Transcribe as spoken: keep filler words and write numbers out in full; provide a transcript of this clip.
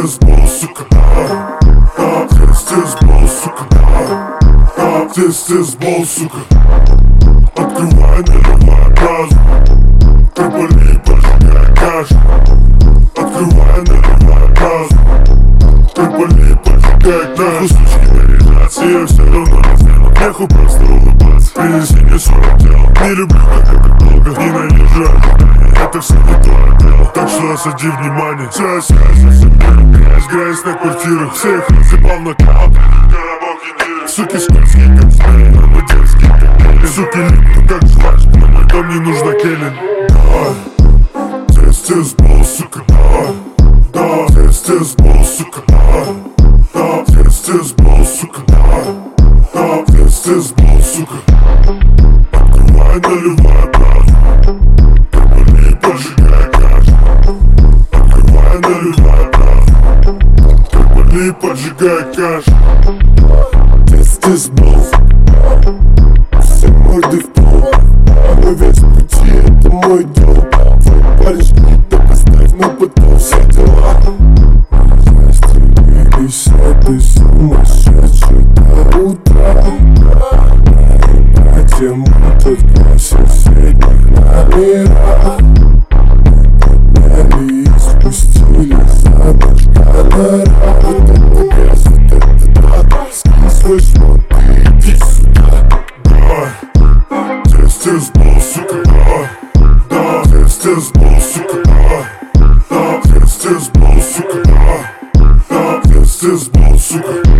Тестизбол, сука, да, да, тестизбол, сука, да, да, тестизбол, сука. Открывай, наливай газу, турболи, поджигай кашу. Открывай, наливай газу, турболи, поджигай кашу. Сучки наряжаться, я все равно не сделаю. Нехуй просто улыбаться, принеси мне сорок дел. Не люблю, как это долго, ненавижу ожидания. Это все не твое дело, так что осади внимание. Вся связь, все грязь, грязь на квартирах. Всех разъебал в нокаут, суки скользкие, как змеи, мы дерзкие, как гели. Суки липнут, как жвачка, но мой дом не нужна келлин. Да, тестизбол, сука, да, да, тестизбол, сука, да, да, тестизбол, сука, да, да, тестизбол, сука. Открывай, наливай газу, турболи, поджигай кашу. Открывай, наливай газу, турболи, поджигай кашу. Тестизбол, все морды в пол. Мой весь пути, это мой дом. Твой парень шпит, так оставь на потом все дела. Я стремились, это сумасшедший до утра. На тему тут все соседних номерах. Мы подняли и спустились за наш гонорар. Вот это грязь, вот это драк. Слышь, смотри, иди сюда. Да, тестизбол, сука, да, да, тестизбол, сука, да, да, тестизбол, сука, да, да, тестизбол, сука.